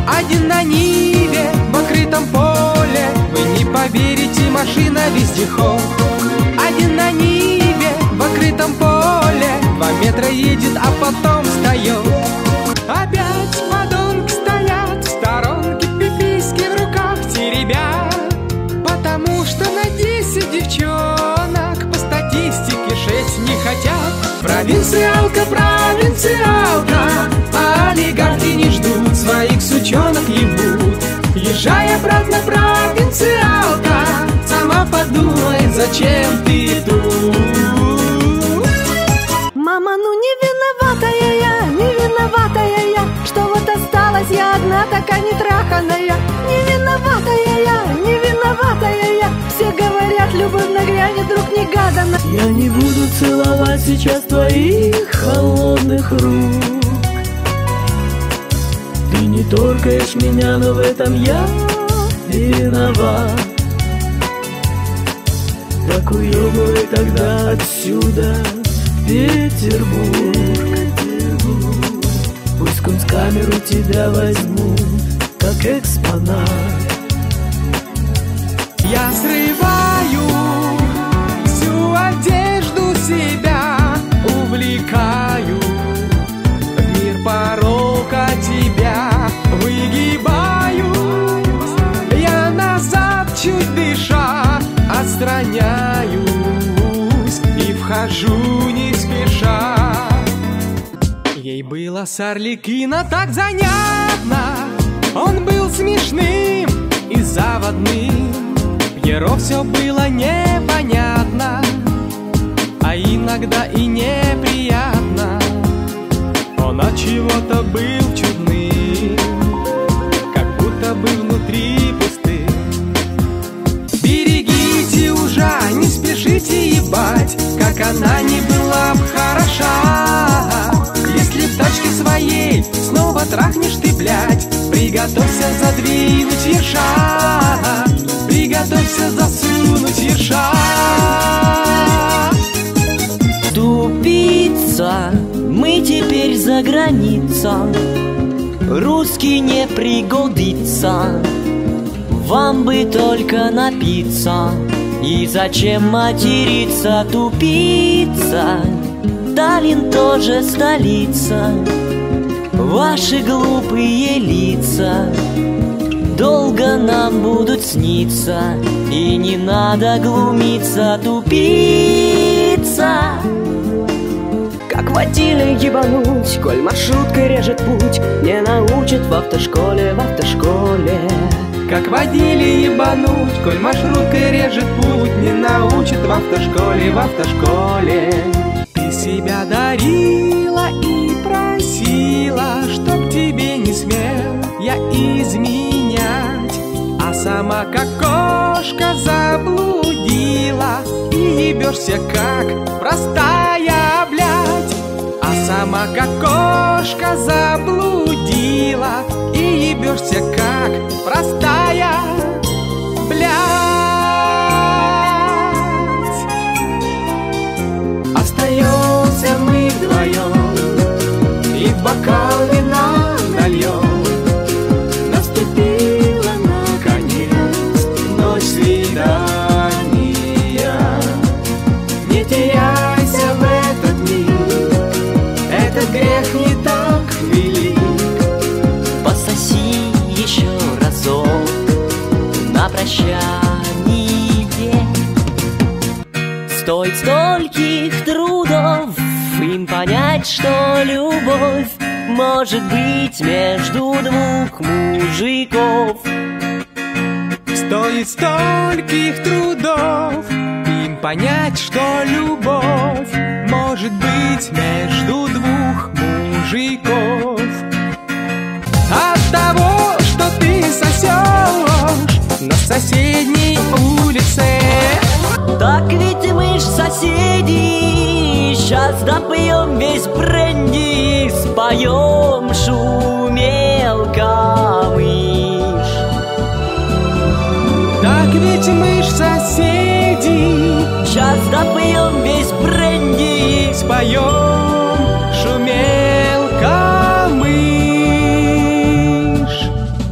Один на ниве, в открытом поле. Вы не поверите, машина вездеход. Один на ниве, в открытом поле. 2 метра едет, а потом встает. Опять подонки стоят в сторонке, пиписьки в руках теребят. Потому что на 10 девчонок по статистике 6 не хотят. Провинциалка, провинциалка, а олигархи не ждут, своих сучонок ебут. Езжай обратно, провинциалка, сама подумай, зачем ты тут. Мама, ну не виноватая я, что вот осталась я одна, такая нетраханная. Не виноватая я, все говорят, любовь нагрянет, вдруг негаданно. Я не буду целовать сейчас твоих холодных рук. Ты не торкаешь меня, но в этом я виноват. Так уёбывай тогда отсюда в Петербург. Пусть кунсткамеру тебя возьмут как экспонат. Я срываю всю одежду себя, увлекаю в мир порока тебя, выгибаюсь я назад, чуть дыша, отстраняюсь и вхожу не спеша. Ей было с Арлекино так занятно, он был смешным и заводным. Пьеро все было непонятно, а иногда и неприятно. Он от чего-то был чудным, как будто бы внутри пустым. Берегите ужа, не спешите ебать, как она не была б хороша. Если в тачке своей снова трахнешь ты, блядь, приготовься задвинуть ерша, приготовься засунуть ерша. Тупица, мы теперь за граница, русский не пригодится. Вам бы только напиться, и зачем материться, тупица. Таллин тоже столица, ваши глупые лица долго нам будут сниться, и не надо глумиться, тупица. Как водили ебануть, коль маршруткой режет путь, не научат в автошколе, в автошколе. Как водили ебануть, коль маршруткой режет путь, не научат в автошколе, в автошколе. Ты себя дарила и просила, чтоб тебе не смел я изменять, а сама как кошка заблудила и ебешься как простая, блядь. А сама как кошка заблудила и ебешься как простая, блядь. Остаемся мы вдвоем и в бокал вина нальем. Наступила наконец ночь свидания. Не теряйся в этот миг, этот грех не так велик. Пососи еще разок на прощание. Стоит стольких трудов им понять, что любовь может быть между двух мужиков. Стоит стольких трудов им понять, что любовь может быть между двух мужиков. От того, что ты сосешь на соседней улице. Так ведь мы ж соседи, сейчас допьем весь бренди, споем шумелка мышь. Так ведь мы ж соседи, сейчас допьем весь бренди, споем шумелка мышь.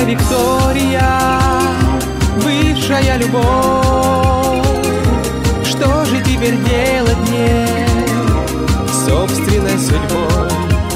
Виктория, бывшая любовь, что же теперь делать мне с собственной судьбой?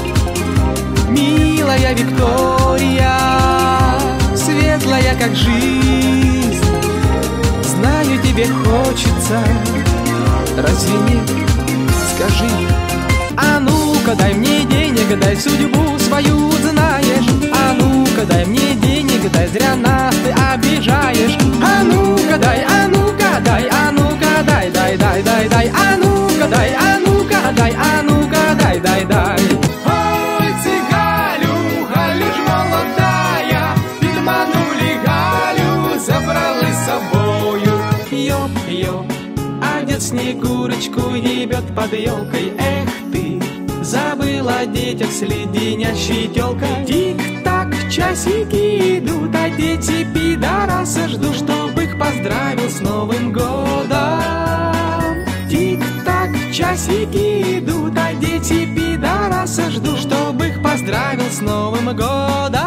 Милая Виктория, светлая как жизнь, знаю, тебе хочется, разве нет? Скажи. А ну-ка дай мне денег, дай судьбу свою знаешь. А ну-ка дай мне денег, дай, зря нас ты обижаешь. А ну-ка дай, а ну-ка дай, а ну-ка дай, дай, дай, дай, дай. А ну-ка дай, а ну-ка дай, а ну-ка дай, дай, дай. Ой, цыгалю, Галю ж молодая, підманули Галю, забрали с собою. Ёп-ёп, а дед Снегурочку ебет под елкой. Эх ты, забыла о детях с леденящей тёлкой. Тик-так, часики идут, а дети пидорасы ждут, чтоб их поздравил с Новым годом. Тик-так, часики идут, а дети пидорасы ждут, чтоб их поздравил с Новым годом.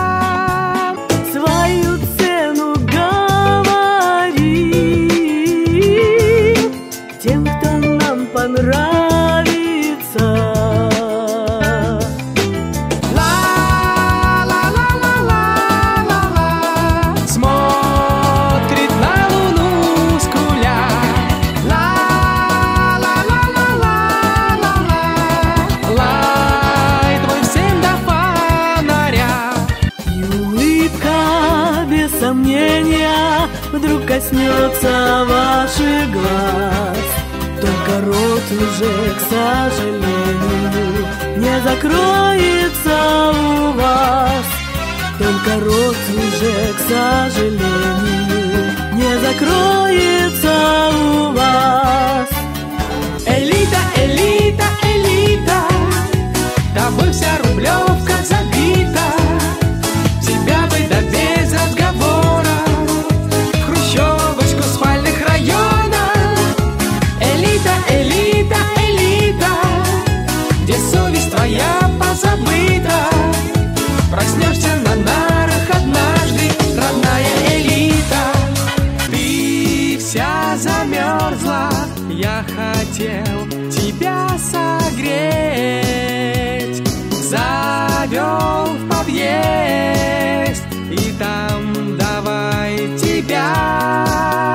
Свою цену говори тем, кто нам понравится. Смотрит на луну скуля. Лай твой всем до фонаря. И улыбка без сомнения вдруг коснется ваших глаз. Только рот уже, к сожалению, не закроется у вас. Только рот уже, к сожалению, не закроется у вас. Элита, элита, элита, тобой вся Рублевка забита. Тебя бы да без разговора в хрущевочку спальных районов. Элита, элита, элита, где совесть твоя позабыта. Проснешься на нарах однажды, родная элита. Ты вся замерзла, я хотел тебя согреть. Завел в подъезд, и там давай тебя